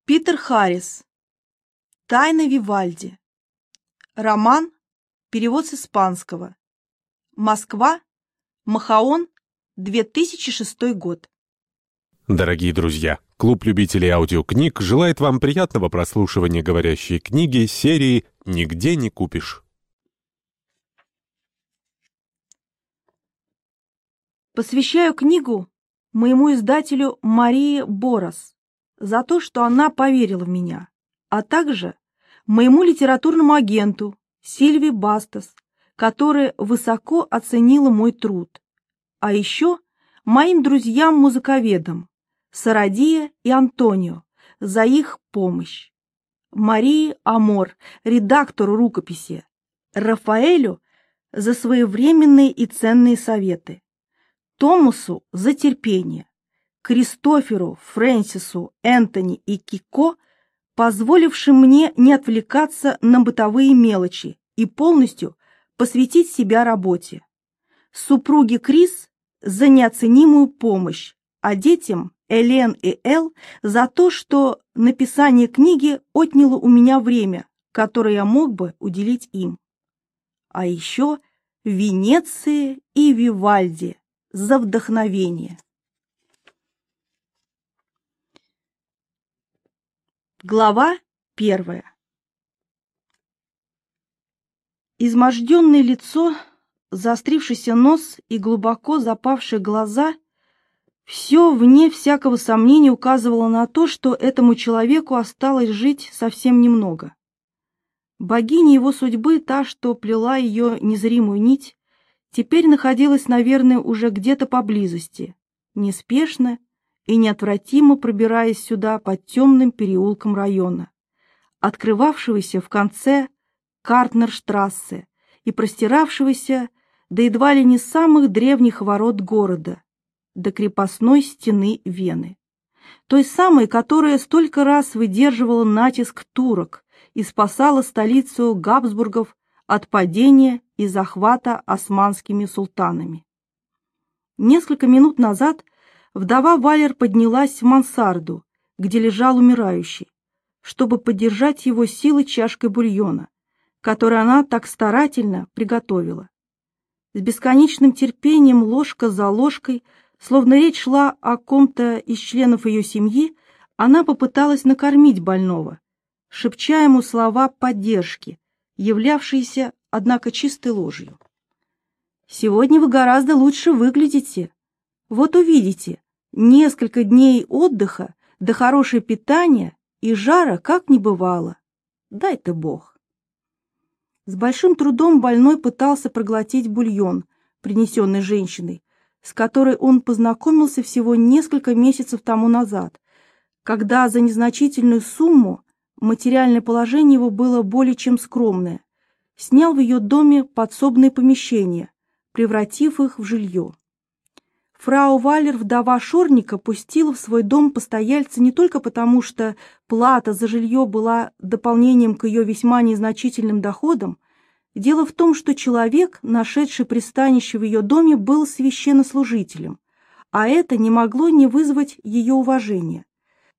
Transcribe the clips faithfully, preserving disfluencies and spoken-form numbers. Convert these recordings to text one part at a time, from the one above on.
Питер Харрис. Тайна Вивальди. Роман. Перевод с испанского. Москва. Махаон. две тысячи шестой год. Дорогие друзья, клуб любителей аудиокниг желает вам приятного прослушивания говорящей книги серии «Нигде не купишь». Посвящаю книгу моему издателю Марии Борос за то, что она поверила в меня, а также моему литературному агенту Сильвии Бастос, которая высоко оценила мой труд, а еще моим друзьям-музыковедам Сарадия и Антонио за их помощь, Марии Амор, редактору рукописи, Рафаэлю за своевременные и ценные советы, Томасу за терпение, Кристоферу, Фрэнсису, Энтони и Кико, позволившим мне не отвлекаться на бытовые мелочи и полностью посвятить себя работе, супруге Крис за неоценимую помощь, а детям Элен и Эл за то, что написание книги отняло у меня время, которое я мог бы уделить им. А еще Венеции и Вивальди за вдохновение. Глава первая. Изможденное лицо, заострившийся нос и глубоко запавшие глаза — все, вне всякого сомнения, указывало на то, что этому человеку осталось жить совсем немного. Богиня его судьбы, та, что плела ее незримую нить, теперь находилась, наверное, уже где-то поблизости, неспешно и неотвратимо пробираясь сюда по темным переулкам района, открывавшегося в конце Картнерштрассе и простиравшегося до едва ли не самых древних ворот города, до крепостной стены Вены, той самой, которая столько раз выдерживала натиск турок и спасала столицу Габсбургов от падения и захвата османскими султанами. Несколько минут назад вдова Валер поднялась в мансарду, где лежал умирающий, чтобы поддержать его силы чашкой бульона, который она так старательно приготовила. С бесконечным терпением, ложка за ложкой, словно речь шла о ком-то из членов ее семьи, она попыталась накормить больного, шепча ему слова поддержки, являвшиеся, однако, чистой ложью. «Сегодня вы гораздо лучше выглядите. Вот увидите, несколько дней отдыха, да хорошее питание и жара как не бывало. Дай-то Бог». С большим трудом больной пытался проглотить бульон, принесенный женщиной, с которой он познакомился всего несколько месяцев тому назад, когда за незначительную сумму материальное положение его было более чем скромное, снял в ее доме подсобные помещения, превратив их в жилье. Фрау Валер, вдова Шорника, пустила в свой дом постояльца не только потому, что плата за жилье была дополнением к ее весьма незначительным доходам. Дело в том, что человек, нашедший пристанище в ее доме, был священнослужителем, а это не могло не вызвать ее уважения.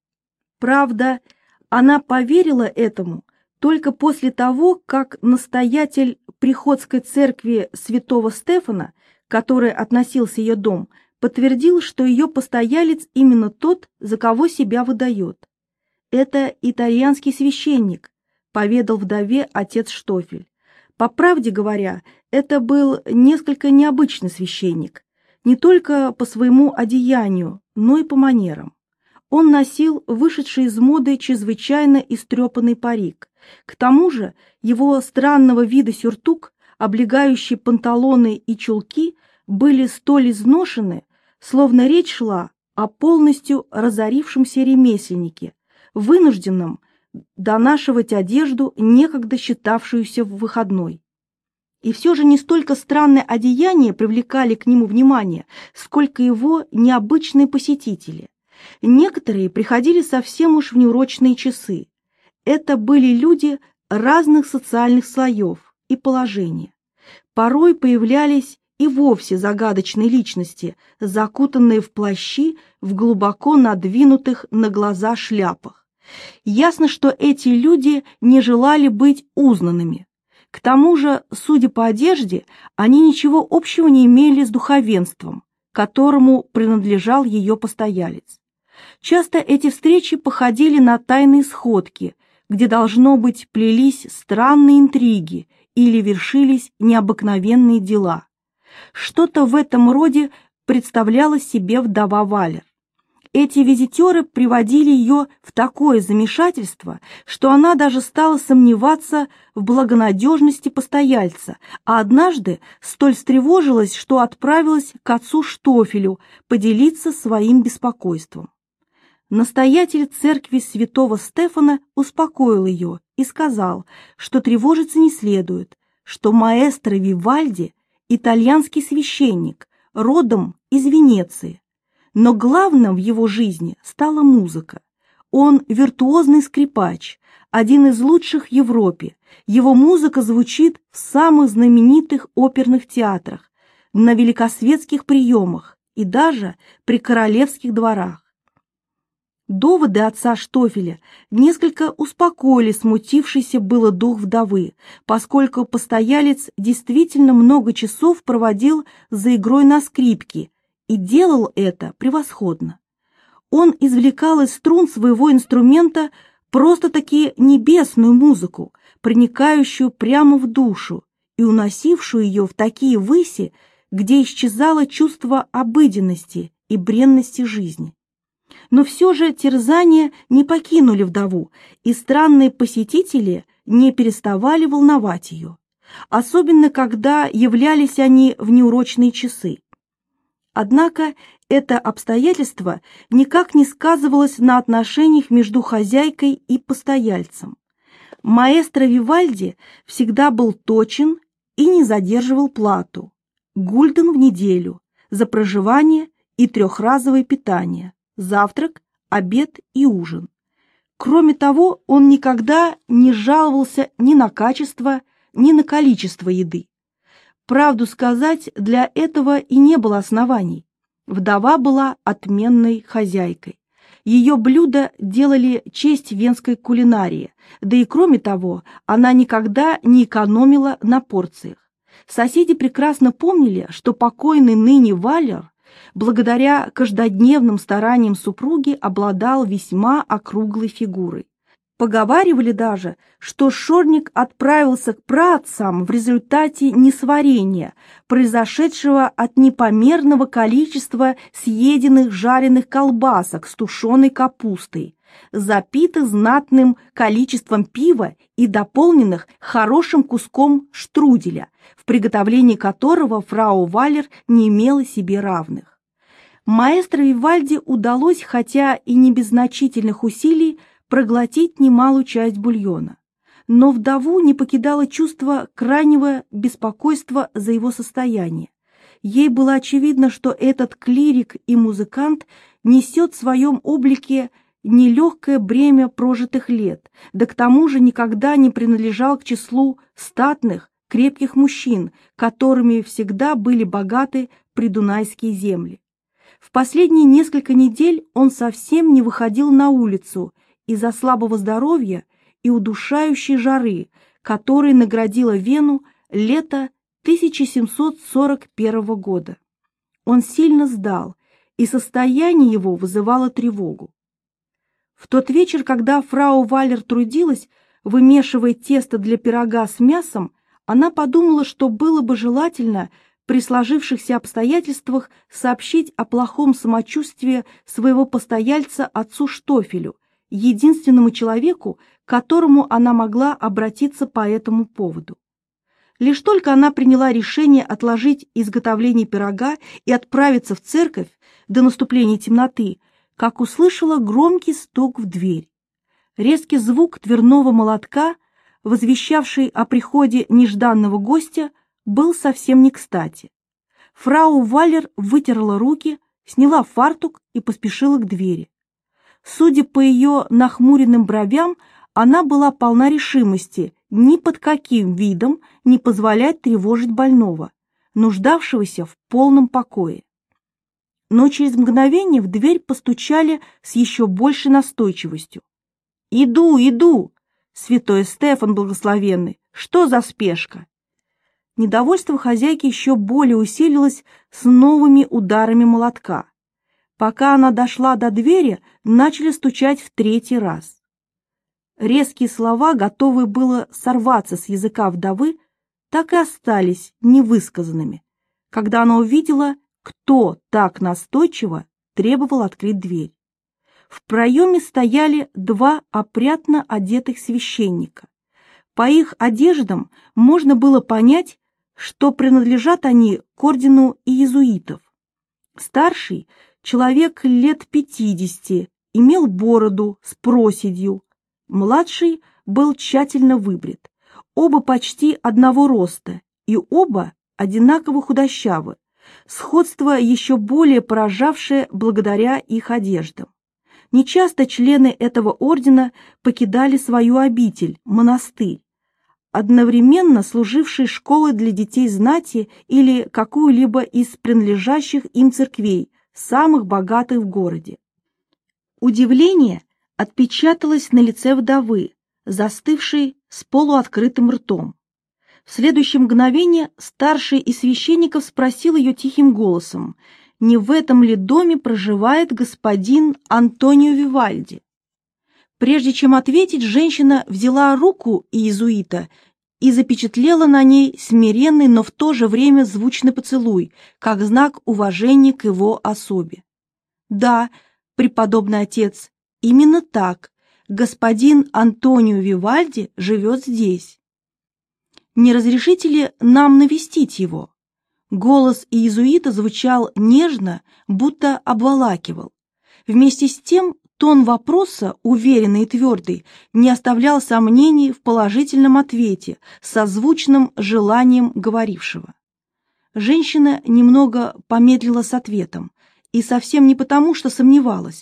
Правда, она поверила этому только после того, как настоятель приходской церкви святого Стефана, к которой относился ее дом, подтвердил, что ее постоялец именно тот, за кого себя выдает. «Это итальянский священник», — поведал вдове отец Штофель. По правде говоря, это был несколько необычный священник, не только по своему одеянию, но и по манерам. Он носил вышедший из моды чрезвычайно истрепанный парик. К тому же его странного вида сюртук, облегающий панталоны и чулки, были столь изношены, словно речь шла о полностью разорившемся ремесленнике, вынужденном донашивать одежду, некогда считавшуюся выходной. И все же не столько странное одеяние привлекали к нему внимание, сколько его необычные посетители. Некоторые приходили совсем уж в неурочные часы. Это были люди разных социальных слоев и положения. Порой появлялись и вовсе загадочные личности, закутанные в плащи в глубоко надвинутых на глаза шляпах. Ясно, что эти люди не желали быть узнанными. К тому же, судя по одежде, они ничего общего не имели с духовенством, которому принадлежал ее постоялец. Часто эти встречи походили на тайные сходки, где, должно быть, плелись странные интриги или вершились необыкновенные дела. Что-то в этом роде представляла себе вдова Валер. Эти визитеры приводили ее в такое замешательство, что она даже стала сомневаться в благонадежности постояльца, а однажды столь встревожилась, что отправилась к отцу Штофелю поделиться своим беспокойством. Настоятель церкви святого Стефана успокоил ее и сказал, что тревожиться не следует, что маэстро Вивальди – итальянский священник, родом из Венеции. Но главным в его жизни стала музыка. Он виртуозный скрипач, один из лучших в Европе. Его музыка звучит в самых знаменитых оперных театрах, на великосветских приемах и даже при королевских дворах. Доводы отца Штофеля несколько успокоили смутившийся было дух вдовы, поскольку постоялец действительно много часов проводил за игрой на скрипке и делал это превосходно. Он извлекал из струн своего инструмента просто-таки небесную музыку, проникающую прямо в душу и уносившую ее в такие выси, где исчезало чувство обыденности и бренности жизни. Но все же терзания не покинули вдову, и странные посетители не переставали волновать ее, особенно когда являлись они в неурочные часы. Однако это обстоятельство никак не сказывалось на отношениях между хозяйкой и постояльцем. Маэстро Вивальди всегда был точен и не задерживал плату. Гульден в неделю за проживание и трехразовое питание, завтрак, обед и ужин. Кроме того, он никогда не жаловался ни на качество, ни на количество еды. Правду сказать, для этого и не было оснований. Вдова была отменной хозяйкой. Ее блюда делали честь венской кулинарии, да и кроме того, она никогда не экономила на порциях. Соседи прекрасно помнили, что покойный ныне Валер, благодаря каждодневным стараниям супруги, обладал весьма округлой фигурой. Поговаривали даже, что Шорник отправился к праотцам в результате несварения, произошедшего от непомерного количества съеденных жареных колбасок с тушеной капустой, запитых знатным количеством пива и дополненных хорошим куском штруделя, в приготовлении которого фрау Валер не имела себе равных. Маэстро Вивальди удалось, хотя и не без значительных усилий, проглотить немалую часть бульона, но вдову не покидало чувство крайнего беспокойства за его состояние. Ей было очевидно, что этот клирик и музыкант несет в своем облике нелегкое бремя прожитых лет, да к тому же никогда не принадлежал к числу статных, крепких мужчин, которыми всегда были богаты придунайские земли. В последние несколько недель он совсем не выходил на улицу из-за слабого здоровья и удушающей жары, которой наградила Вену лето тысяча семьсот сорок первого года. Он сильно сдал, и состояние его вызывало тревогу. В тот вечер, когда фрау Валер трудилась, вымешивая тесто для пирога с мясом, она подумала, что было бы желательно при сложившихся обстоятельствах сообщить о плохом самочувствии своего постояльца отцу Штофелю, единственному человеку, к которому она могла обратиться по этому поводу. Лишь только она приняла решение отложить изготовление пирога и отправиться в церковь до наступления темноты, как услышала громкий стук в дверь. Резкий звук дверного молотка, возвещавший о приходе нежданного гостя, был совсем не кстати. Фрау Валер вытерла руки, сняла фартук и поспешила к двери. Судя по ее нахмуренным бровям, она была полна решимости ни под каким видом не позволять тревожить больного, нуждавшегося в полном покое. Но через мгновение в дверь постучали с еще большей настойчивостью. «Иду, иду! Святой Стефан благословенный! Что за спешка?» Недовольство хозяйки еще более усилилось с новыми ударами молотка. Пока она дошла до двери, начали стучать в третий раз. Резкие слова, готовые было сорваться с языка вдовы, так и остались невысказанными, когда она увидела, кто так настойчиво требовал открыть дверь. В проеме стояли два опрятно одетых священника. По их одеждам можно было понять, что принадлежат они к ордену иезуитов. Старший, человек лет пятидесяти, имел бороду с проседью. Младший был тщательно выбрит. Оба почти одного роста, и оба одинаково худощавы, сходство еще более поражавшее благодаря их одеждам. Нечасто члены этого ордена покидали свою обитель, монастырь, одновременно служивший школой для детей знати или какую-либо из принадлежащих им церквей, самых богатых в городе. Удивление отпечаталось на лице вдовы, застывшей с полуоткрытым ртом. В следующее мгновение старший из священников спросил ее тихим голосом, не в этом ли доме проживает господин Антонио Вивальди. Прежде чем ответить, женщина взяла руку иезуита и запечатлела на ней смиренный, но в то же время звучный поцелуй, как знак уважения к его особе. «Да, преподобный отец, именно так. Господин Антонио Вивальди живет здесь. Не разрешите ли нам навестить его?» Голос иезуита звучал нежно, будто обволакивал. Вместе с тем тон вопроса, уверенный и твердый, не оставлял сомнений в положительном ответе, созвучным желанием говорившего. Женщина немного помедлила с ответом, и совсем не потому, что сомневалась.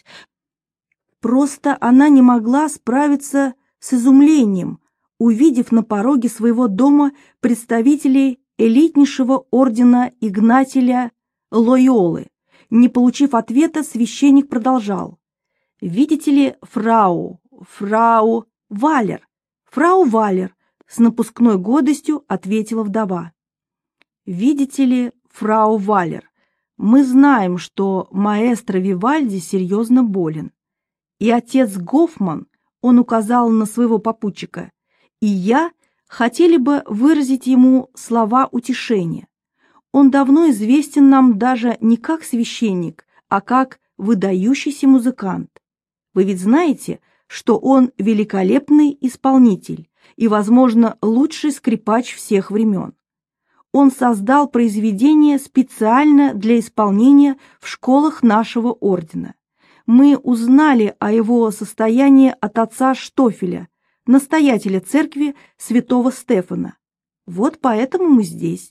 Просто она не могла справиться с изумлением, увидев на пороге своего дома представителей элитнейшего ордена Игнатия Лойолы. Не получив ответа, священник продолжал. «Видите ли, фрау, фрау Валер, фрау Валер», с напускной годостью ответила вдова. «Видите ли, фрау Валер, мы знаем, что маэстро Вивальди серьезно болен. И отец Гофман, он указал на своего попутчика, и я хотели бы выразить ему слова утешения. Он давно известен нам даже не как священник, а как выдающийся музыкант. Вы ведь знаете, что он великолепный исполнитель и, возможно, лучший скрипач всех времен. Он создал произведения специально для исполнения в школах нашего ордена. Мы узнали о его состоянии от отца Штофеля, настоятеля церкви святого Стефана. Вот поэтому мы здесь».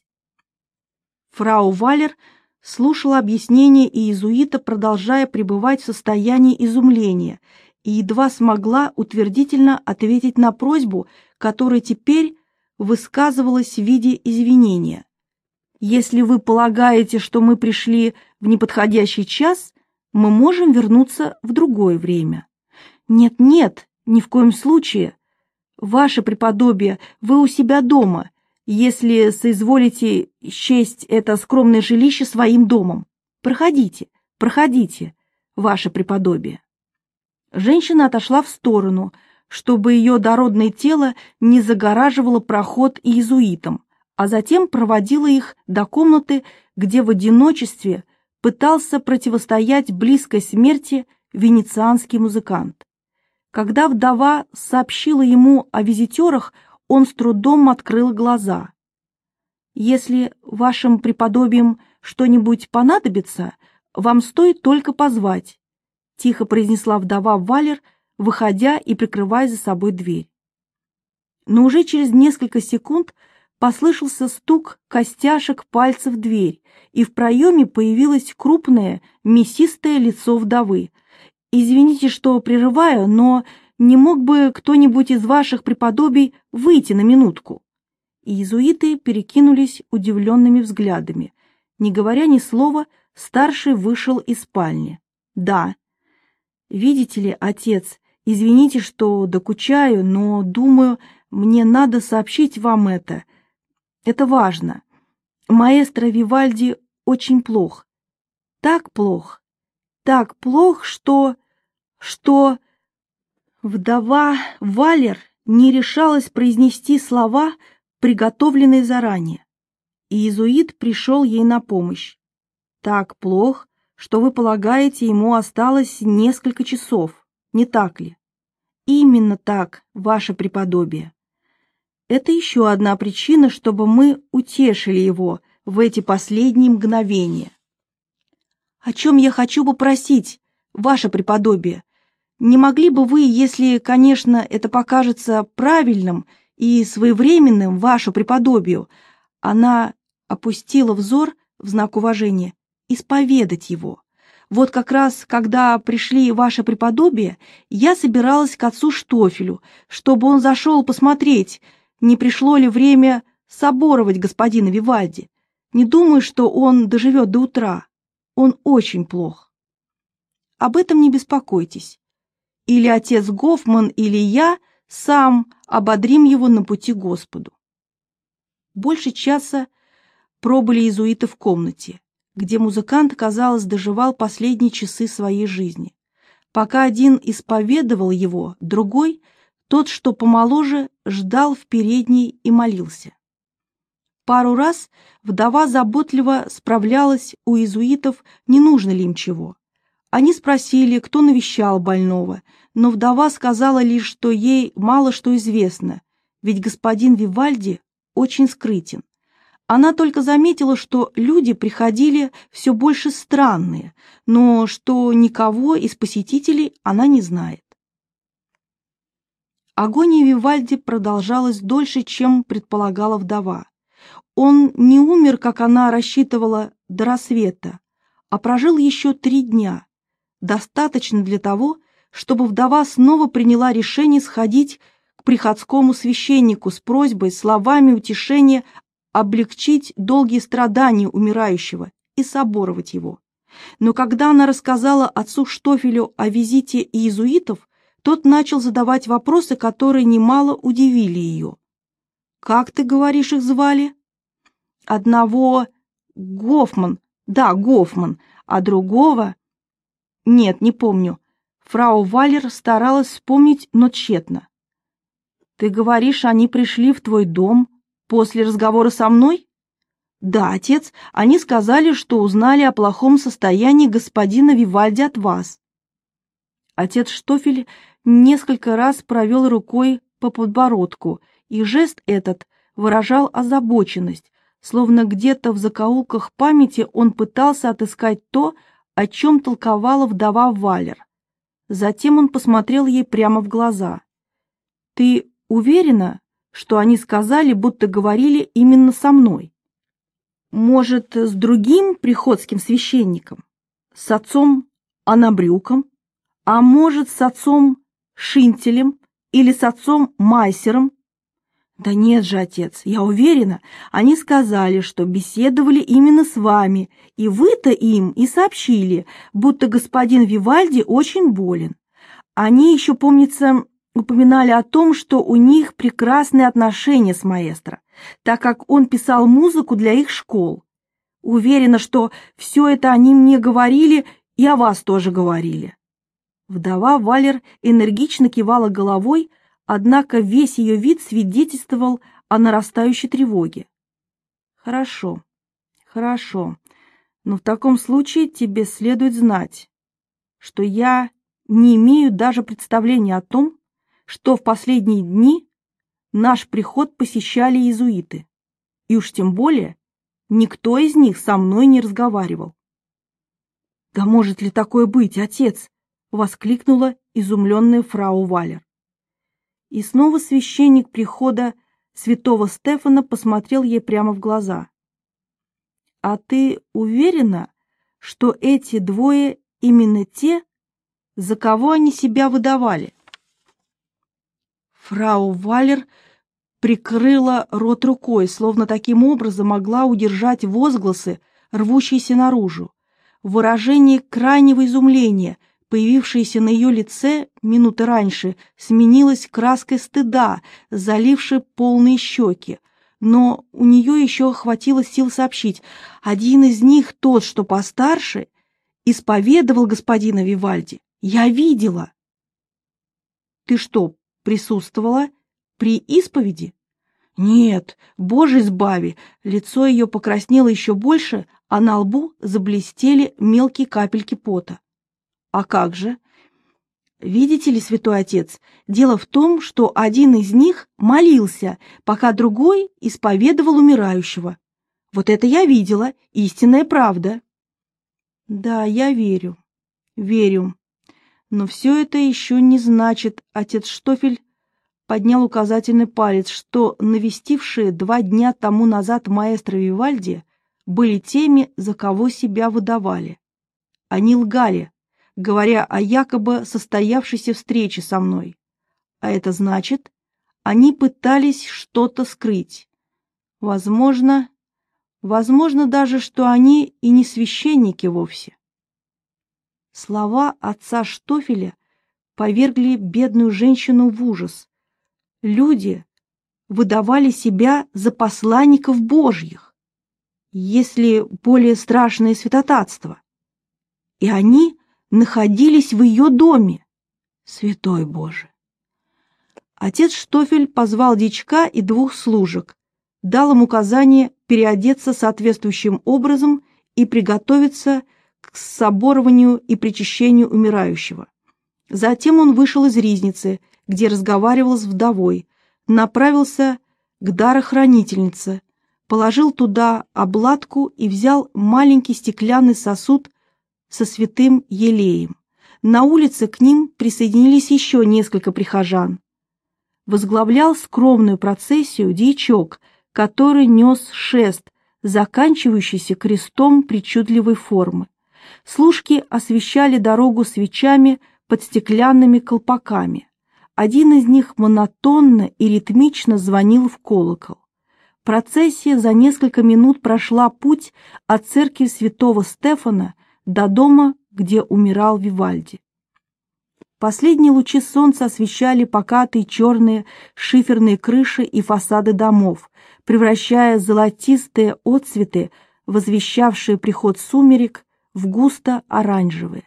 Фрау Валер слушала объяснение иезуита, продолжая пребывать в состоянии изумления, и едва смогла утвердительно ответить на просьбу, которая теперь высказывалась в виде извинения. «Если вы полагаете, что мы пришли в неподходящий час, мы можем вернуться в другое время». «Нет-нет, ни в коем случае. Ваше преподобие, вы у себя дома, если соизволите счесть это скромное жилище своим домом. Проходите, проходите, ваше преподобие». Женщина отошла в сторону, чтобы ее дородное тело не загораживало проход иезуитам, а затем проводила их до комнаты, где в одиночестве пытался противостоять близкой смерти венецианский музыкант. Когда вдова сообщила ему о визитерах, он с трудом открыл глаза. «Если вашим преподобием что-нибудь понадобится, вам стоит только позвать», — тихо произнесла вдова Валер, выходя и прикрывая за собой дверь. Но уже через несколько секунд послышался стук костяшек пальцев в дверь, и в проеме появилось крупное, мясистое лицо вдовы. «Извините, что прерываю, но не мог бы кто-нибудь из ваших преподобий выйти на минутку?» Иезуиты перекинулись удивленными взглядами. Не говоря ни слова, старший вышел из спальни. «Да. Видите ли, отец, Извините, что докучаю, но, думаю, мне надо сообщить вам это. Это важно. Маэстро Вивальди очень плох. Так плох, так плох, что... что... Вдова Валер не решалась произнести слова, приготовленные заранее. И иезуит пришел ей на помощь. Так плох, что вы полагаете, ему осталось несколько часов, не так ли? Именно так, ваше преподобие. Это еще одна причина, чтобы мы утешили его в эти последние мгновения. О чем я хочу попросить, ваше преподобие? Не могли бы вы, если, конечно, это покажется правильным и своевременным вашу преподобию, она опустила взор в знак уважения, исповедать его. Вот как раз, когда пришли ваше преподобие, я собиралась к отцу Штофелю, чтобы он зашел посмотреть, не пришло ли время соборовать господина Вивальди. Не думаю, что он доживет до утра. Он очень плох. Об этом не беспокойтесь. Или отец Гофман, или я сам ободрим его на пути к Господу. Больше часа пробыли иезуиты в комнате, где музыкант, казалось, доживал последние часы своей жизни. Пока один исповедовал его, другой, тот, что помоложе, ждал в передней и молился. Пару раз вдова заботливо справлялась у иезуитов, не нужно ли им чего. Они спросили, кто навещал больного, но вдова сказала лишь, что ей мало что известно, ведь господин Вивальди очень скрытен. Она только заметила, что люди приходили все больше странные, но что никого из посетителей она не знает. Агония Вивальди продолжалась дольше, чем предполагала вдова. Он не умер, как она рассчитывала, до рассвета, а прожил еще три дня. Достаточно для того, чтобы вдова снова приняла решение сходить к приходскому священнику с просьбой, словами утешения, облегчить долгие страдания умирающего и соборовать его. Но когда она рассказала отцу Штофелю о визите иезуитов, тот начал задавать вопросы, которые немало удивили ее. «Как, ты говоришь, их звали?» «Одного Гофман, да, Гофман, а другого...» «Нет, не помню». Фрау Валер старалась вспомнить, но тщетно. «Ты говоришь, они пришли в твой дом после разговора со мной?» «Да, отец, они сказали, что узнали о плохом состоянии господина Вивальди от вас». Отец Штофель несколько раз провел рукой по подбородку, и жест этот выражал озабоченность, словно где-то в закоулках памяти он пытался отыскать то, о чем толковала вдова Валер. Затем он посмотрел ей прямо в глаза. «Ты уверена, что они сказали, будто говорили именно со мной? Может, с другим приходским священником? С отцом Анабрюком? А может, с отцом Шинтелем или с отцом Майсером?» «Да нет же, отец, я уверена, они сказали, что беседовали именно с вами, и вы-то им и сообщили, будто господин Вивальди очень болен. Они еще, помнится, упоминали о том, что у них прекрасные отношения с маэстро, так как он писал музыку для их школ. Уверена, что все это они мне говорили и о вас тоже говорили». Вдова Валер энергично кивала головой, однако весь ее вид свидетельствовал о нарастающей тревоге. «Хорошо, хорошо, но в таком случае тебе следует знать, что я не имею даже представления о том, что в последние дни наш приход посещали иезуиты, и уж тем более никто из них со мной не разговаривал». «Да может ли такое быть, отец?» — воскликнула изумленная фрау Валер. И снова священник прихода святого Стефана посмотрел ей прямо в глаза. «А ты уверена, что эти двое именно те, за кого они себя выдавали?» Фрау Валер прикрыла рот рукой, словно таким образом могла удержать возгласы, рвущиеся наружу. В выражении крайнего изумления появившаяся на ее лице минуты раньше, сменилась краской стыда, залившей полные щеки. Но у нее еще хватило сил сообщить: один из них, тот, что постарше, исповедовал господина Вивальди. Я видела. Ты что, присутствовала при исповеди? Нет, Боже избави. Лицо ее покраснело еще больше, а на лбу заблестели мелкие капельки пота. А как же? Видите ли, святой отец, дело в том, что один из них молился, пока другой исповедовал умирающего. Вот это я видела, истинная правда. Да, я верю, верю. Но все это еще не значит, отец Штофель поднял указательный палец, что навестившие два дня тому назад маэстро Вивальди были теми, за кого себя выдавали. Они лгали, говоря о якобы состоявшейся встрече со мной. А это значит, они пытались что-то скрыть. Возможно, возможно даже, что они и не священники вовсе. Слова отца Штофеля повергли бедную женщину в ужас. Люди выдавали себя за посланников Божьих, если более страшное святотатство. И они находились в ее доме. Святой Боже! Отец Штофель позвал дьячка и двух служек, дал им указание переодеться соответствующим образом и приготовиться к соборованию и причащению умирающего. Затем он вышел из ризницы, где разговаривал с вдовой, направился к дарохранительнице, положил туда обладку и взял маленький стеклянный сосуд со святым елеем. На улице к ним присоединились еще несколько прихожан. Возглавлял скромную процессию дьячок, который нес шест, заканчивающийся крестом причудливой формы. Служки освещали дорогу свечами под стеклянными колпаками. Один из них монотонно и ритмично звонил в колокол. Процессия за несколько минут прошла путь от церкви святого Стефана до дома, где умирал Вивальди. Последние лучи солнца освещали покатые черные шиферные крыши и фасады домов, превращая золотистые отцветы, возвещавшие приход сумерек, в густо-оранжевые.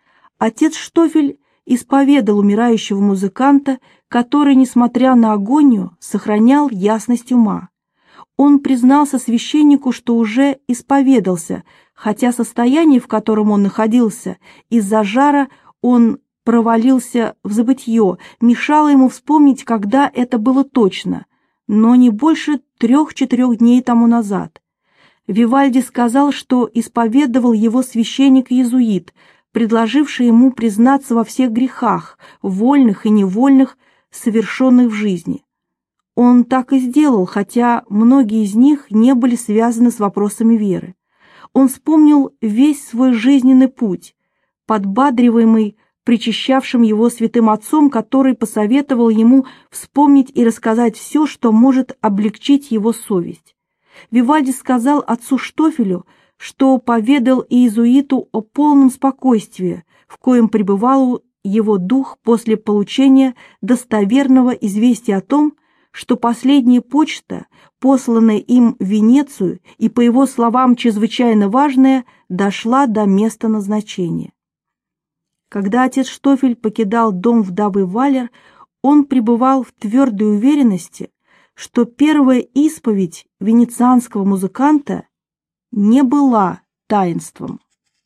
Отец Штофель исповедал умирающего музыканта, который, несмотря на агонию, сохранял ясность ума. Он признался священнику, что уже исповедался, хотя состояние, в котором он находился, из-за жара он провалился в забытье, мешало ему вспомнить, когда это было точно, но не больше трех-четырех дней тому назад. Вивальди сказал, что исповедовал его священник-иезуит, предложивший ему признаться во всех грехах, вольных и невольных, совершенных в жизни. Он так и сделал, хотя многие из них не были связаны с вопросами веры. Он вспомнил весь свой жизненный путь, подбадриваемый причащавшим его святым отцом, который посоветовал ему вспомнить и рассказать все, что может облегчить его совесть. Вивальди сказал отцу Штофелю, что поведал иезуиту о полном спокойствии, в коем пребывал его дух после получения достоверного известия о том, что последняя почта, посланная им в Венецию и, по его словам, чрезвычайно важная, дошла до места назначения. Когда отец Штофель покидал дом вдовы Валер, он пребывал в твердой уверенности, что первая исповедь венецианского музыканта не была таинством.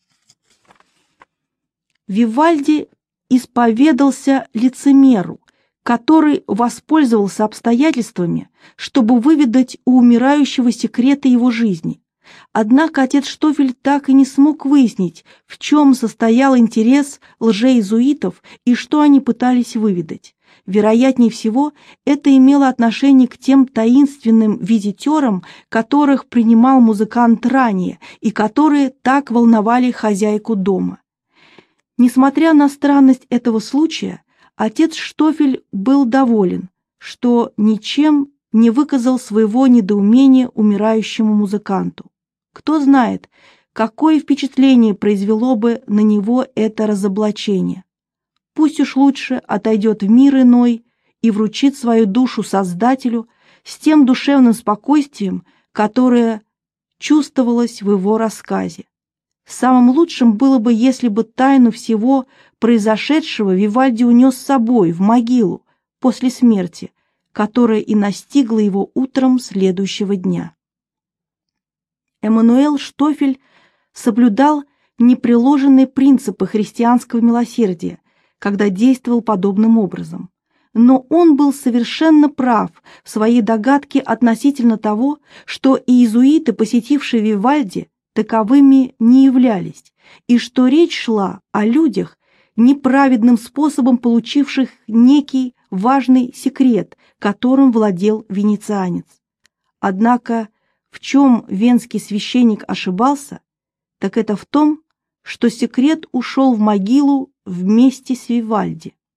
Вивальди исповедался лицемеру, который воспользовался обстоятельствами, чтобы выведать у умирающего секреты его жизни. Однако отец Штофель так и не смог выяснить, в чем состоял интерес лжеиезуитов и что они пытались выведать. Вероятнее всего, это имело отношение к тем таинственным визитерам, которых принимал музыкант ранее и которые так волновали хозяйку дома. Несмотря на странность этого случая, отец Штофель был доволен, что ничем не выказал своего недоумения умирающему музыканту. Кто знает, какое впечатление произвело бы на него это разоблачение. Пусть уж лучше отойдет в мир иной и вручит свою душу Создателю с тем душевным спокойствием, которое чувствовалось в его рассказе. Самым лучшим было бы, если бы тайну всего произошедшего Вивальди унес с собой в могилу после смерти, которая и настигла его утром следующего дня. Эммануэль Штофель соблюдал непреложные принципы христианского милосердия, когда действовал подобным образом. Но он был совершенно прав в своей догадке относительно того, что иезуиты, посетившие Вивальди, таковыми не являлись, и что речь шла о людях, неправедным способом получивших некий важный секрет, которым владел венецианец. Однако в чем венский священник ошибался, так это в том, что секрет ушел в могилу вместе с Вивальди.